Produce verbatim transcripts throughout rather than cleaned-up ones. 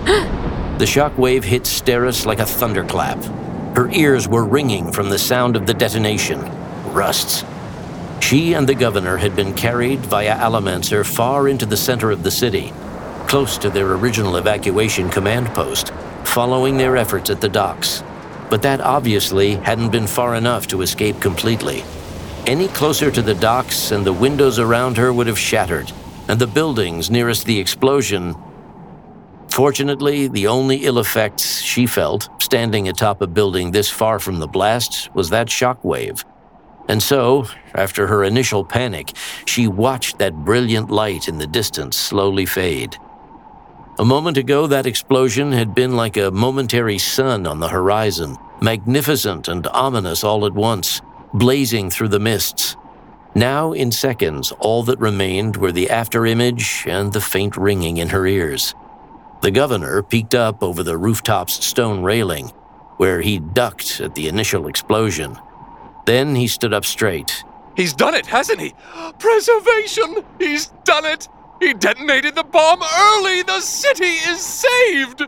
The shockwave hit Steris like a thunderclap. Her ears were ringing from the sound of the detonation. Rusts. She and the governor had been carried via Allomancer far into the center of the city, close to their original evacuation command post, following their efforts at the docks. But that obviously hadn't been far enough to escape completely. Any closer to the docks and the windows around her would have shattered, and the buildings nearest the explosion. Fortunately, the only ill effects she felt, standing atop a building this far from the blast, was that shockwave. And so, after her initial panic, she watched that brilliant light in the distance slowly fade. A moment ago, that explosion had been like a momentary sun on the horizon, magnificent and ominous all at once, blazing through the mists. Now, in seconds, all that remained were the afterimage and the faint ringing in her ears. The governor peeked up over the rooftop's stone railing, where he ducked at the initial explosion. Then he stood up straight. He's done it, hasn't he? Preservation! He's done it! He detonated the bomb early! The city is saved!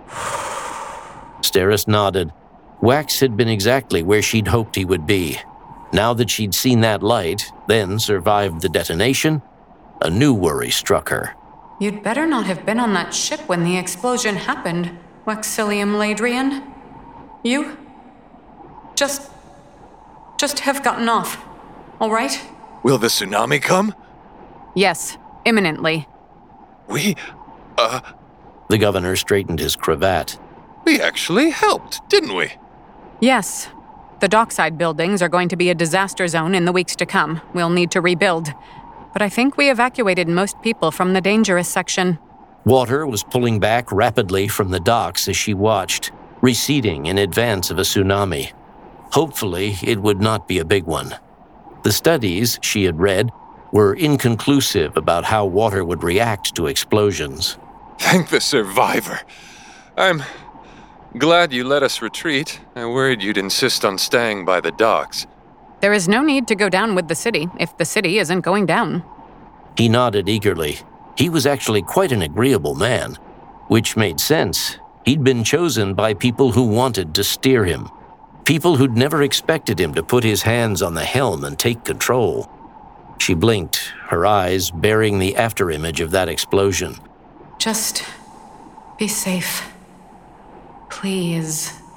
Steris nodded. Wax had been exactly where she'd hoped he would be. Now that she'd seen that light, then survived the detonation, a new worry struck her. You'd better not have been on that ship when the explosion happened, Waxilium Ladrian. You... just... just have gotten off, all right? Will the tsunami come? Yes, imminently. We, uh... The governor straightened his cravat. We actually helped, didn't we? Yes. The dockside buildings are going to be a disaster zone in the weeks to come. We'll need to rebuild. But I think we evacuated most people from the dangerous section. Water was pulling back rapidly from the docks as she watched, receding in advance of a tsunami. Hopefully, it would not be a big one. The studies she had read were inconclusive about how water would react to explosions. Thank the survivor. I'm glad you let us retreat. I worried you'd insist on staying by the docks. There is no need to go down with the city if the city isn't going down. He nodded eagerly. He was actually quite an agreeable man, which made sense. He'd been chosen by people who wanted to steer him. People who'd never expected him to put his hands on the helm and take control. She blinked, her eyes bearing the afterimage of that explosion. Just be safe. Please.